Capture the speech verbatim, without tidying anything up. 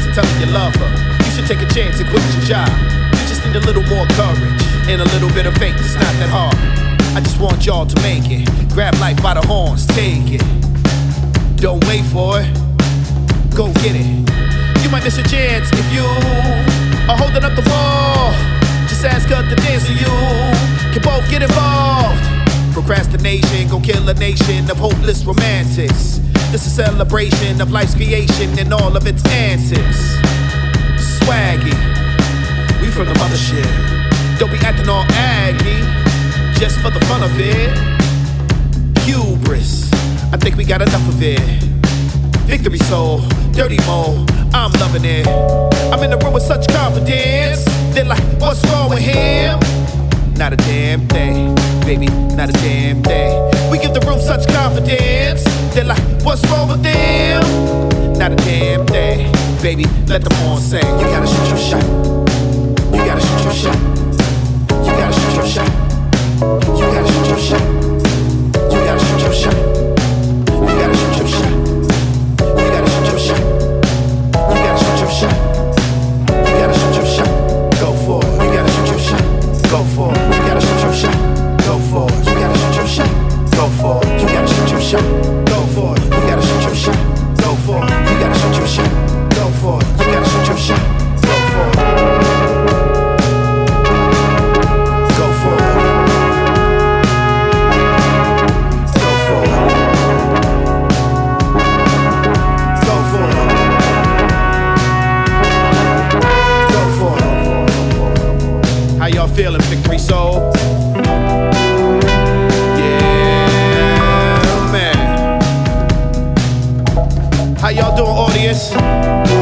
and tell her you love her. You should take a chance and quit your job. You just need a little more courage and a little bit of faith. It's not that hard. I just want y'all to make it. Grab life by the horns, take it. Don't wait for it. Go get it. You might miss a chance if you are holding up the ball. Just ask her to dance to you. Can both get involved. Procrastination gon' kill a nation of hopeless romantics. This is a celebration of life's creation and all of its antics. Swaggy, we from the mothership. Don't be acting all aggy, just for the fun of it. Hubris, I think we got enough of it. Victory soul, dirty mo, I'm loving it. I'm in the room with such confidence. They're like, what's wrong with him? Not a damn thing, baby, not a damn thing. We give the room such confidence. They're like, what's wrong with them? Not a damn thing, baby, let them on sing. You gotta shoot your shot. You gotta shoot your shot. You gotta shoot your shot. You gotta shoot your shot. You gotta shoot your shot. You gotta shoot your shot. You gotta shoot your shot. You gotta shoot your shot. You gotta shoot your shot. Go for it. You gotta shoot your shot. Go for it. You gotta shoot your shot. Go for it. You gotta shoot your shot. Go for it. You gotta shoot your shot. Go for it. You gotta shoot your shot. Go for it. You gotta shoot your shot. Go for it. You gotta shoot your shot. Go for it. Go for it. Go for it. Go for it. Go for it. How y'all feeling, Victory Soul? How y'all doing, audience?